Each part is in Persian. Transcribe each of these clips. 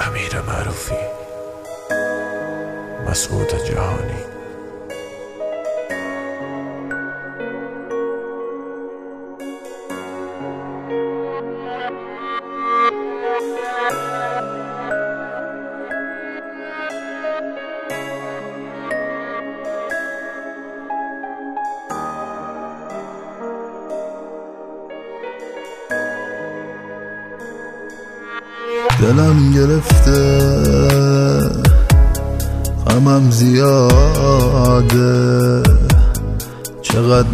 امیر معروفی، مسعود جهانی. دلم گرفته غمم زیاده، چقدر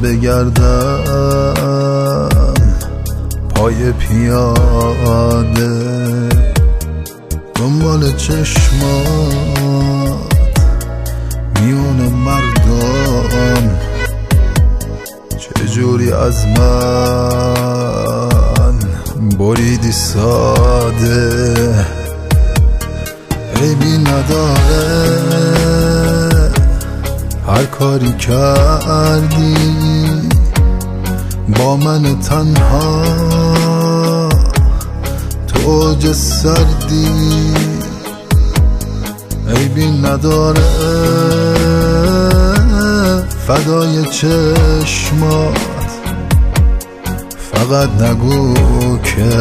بگردم پای پیاده، دنبال چشمات میون مردم، چجوری از من بریدی ساده. عیبی نداره هر کاری کردی، با من تنها تو اوج سردی. عیبی نداره فدای چشمات، فقط نگو که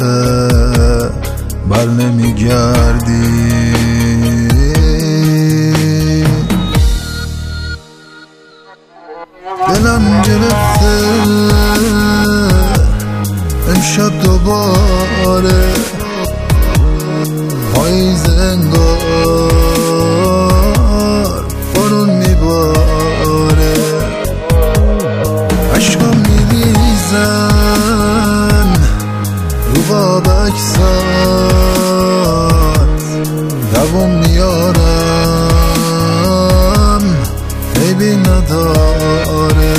بر نمیگردی. دلم گرفته امشب دوباره، پاییز انگار بارون میباره، عشقم میریزن رو باب اکسات، دوام میارم عیبی نداره.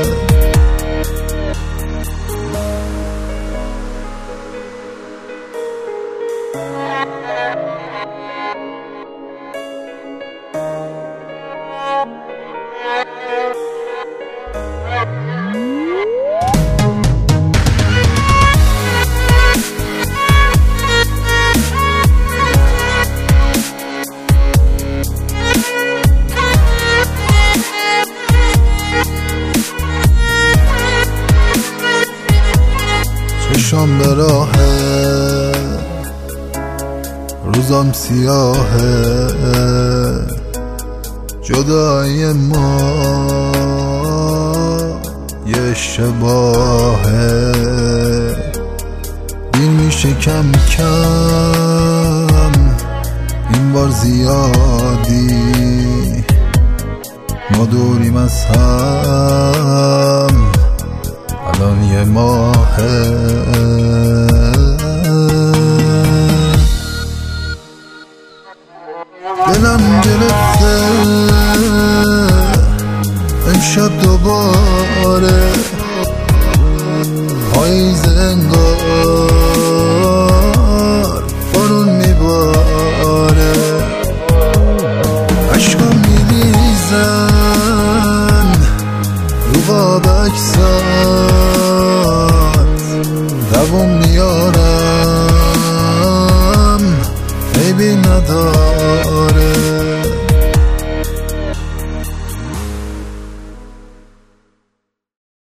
چشام به راهه، روزم سیاهه، جدای ما یه اشتباهه. دیر میشه کم کم این بار زیادی، ما دوریم از هم الان یه ماهه. دلم گرفته امشب دوباره، پاییز انگار بارون میباره، عشقم میریزن رو باب اکسات، دوام میارم عیبی نداره.